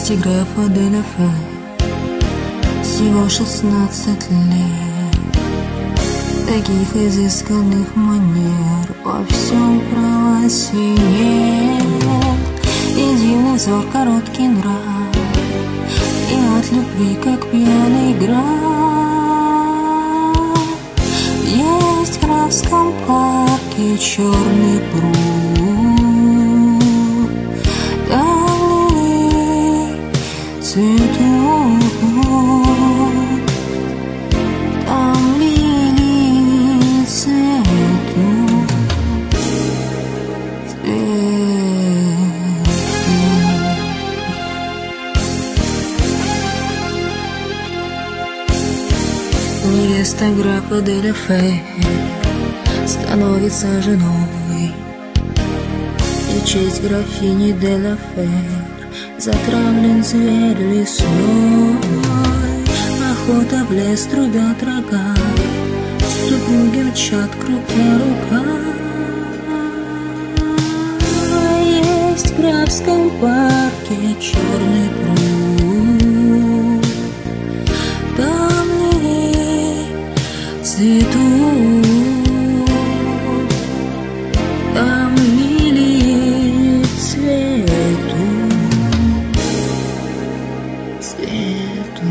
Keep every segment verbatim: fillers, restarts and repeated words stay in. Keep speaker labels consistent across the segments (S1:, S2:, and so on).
S1: Есть игра в ДЛФ, всего шестнадцать лет. Таких изысканных манер во всем правосе нет. И дивный взор, короткий нрав, и от любви, как пьяный граф. Есть в Графском парке черный пруд, там лилии цветут, там лилии цветут, цветут. Невеста графа ДЛФ становится женой, и честь графини ДЛФ затравлен зверь лесной. Охота в лес, трубят рога, супруги мчат, крутя рука. Есть в Графском парке черный пруд, там лилии цветут, там лилии цветут, цветут.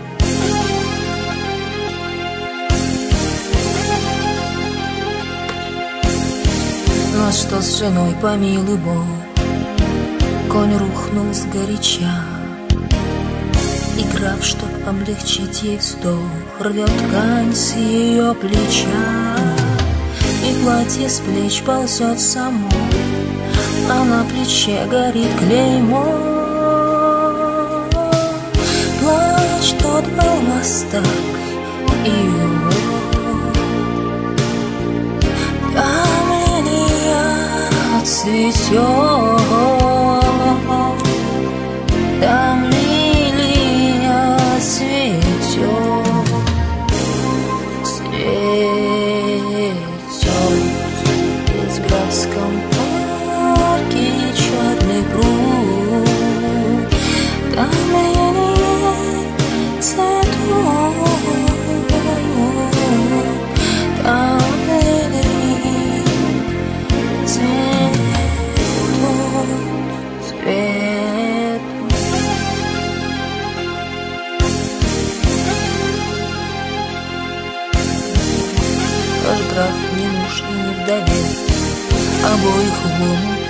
S1: Ну а что с женой, помилуй Бог, конь рухнул сгоряча, и граф, чтоб облегчить ей вздох, рвет ткань с ее плеча, и платье с плеч ползет само, а на плече горит клеймо. Плачь, тот был мостак, его там лилия цветет, там лилия цветет, цветет. Есть в Графском парке черный пруд, там лилии цветут, там лилии цветут, цветут. Ваш граф не муж и не вдовец, обоих в ому